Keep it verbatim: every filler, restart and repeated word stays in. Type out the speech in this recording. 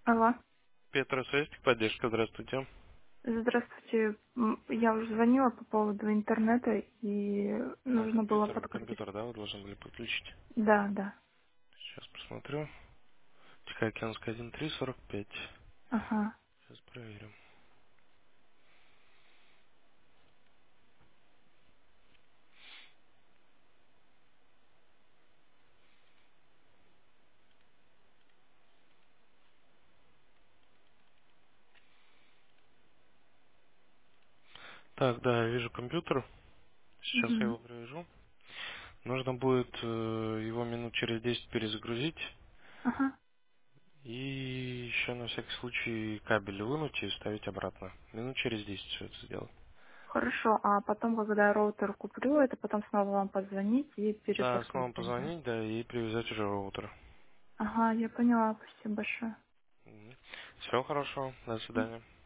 Алло. Петра Свестик, поддержка, здравствуйте. Здравствуйте. М, Я уже звонила по поводу интернета и А, нужно было компьютер, подключить. компьютер, да, вы должны были подключить. Да, да. Сейчас посмотрю. Тихоокеанская один три сорок пять. Ага. Сейчас проверим. Так, да, я вижу компьютер. Сейчас я Угу. его привяжу. Нужно будет э, его минут через десять перезагрузить. Ага. И еще на всякий случай кабель вынуть и вставить обратно. Минут через десять все это сделать. Хорошо. А потом, когда я роутер куплю, это потом снова вам позвонить и Да, снова переподключить, да? позвонить, да, и привязать уже роутер. Ага, я поняла. Спасибо большое. Всего хорошего. До свидания.